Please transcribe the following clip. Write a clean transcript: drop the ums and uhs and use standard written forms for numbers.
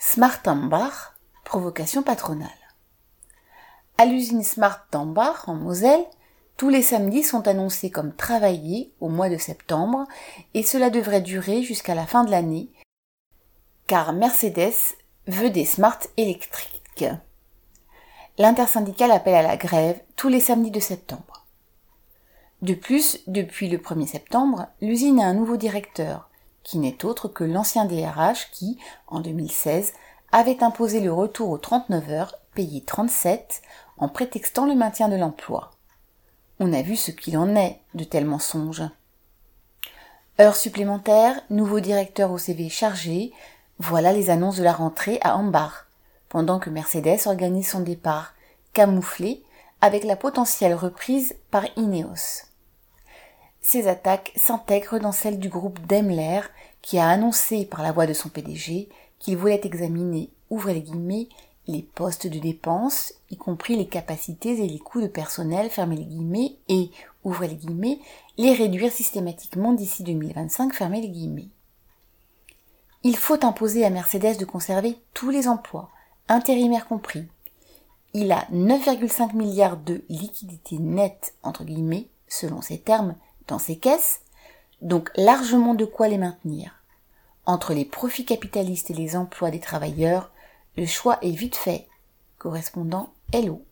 Smart Tambach, provocation patronale. À l'usine Smart Tambach, en Moselle, tous les samedis sont annoncés comme travaillés au mois de septembre et cela devrait durer jusqu'à la fin de l'année, car Mercedes veut des Smart électriques. L'intersyndicale appelle à la grève tous les samedis de septembre. De plus, depuis le 1er septembre, l'usine a un nouveau directeur, qui n'est autre que l'ancien DRH qui, en 2016, avait imposé le retour aux 39 heures, payé 37, en prétextant le maintien de l'emploi. On a vu ce qu'il en est de tels mensonges. Heures supplémentaires, nouveau directeur au CV chargé, voilà les annonces de la rentrée à Ambach, pendant que Mercedes organise son départ, camouflé, avec la potentielle reprise par Ineos. Ces attaques s'intègrent dans celles du groupe Daimler, qui a annoncé par la voix de son PDG qu'il voulait examiner, ouvrez les guillemets, les postes de dépenses, y compris les capacités et les coûts de personnel, fermez les guillemets, et, ouvrez les guillemets, les réduire systématiquement d'ici 2025, fermez les guillemets. Il faut imposer à Mercedes de conserver tous les emplois, intérimaires compris. Il a 9,5 milliards de liquidités nettes, entre guillemets, selon ses termes, dans ses caisses, donc largement de quoi les maintenir. Entre les profits capitalistes et les emplois des travailleurs, le choix est vite fait. Correspondant Hello.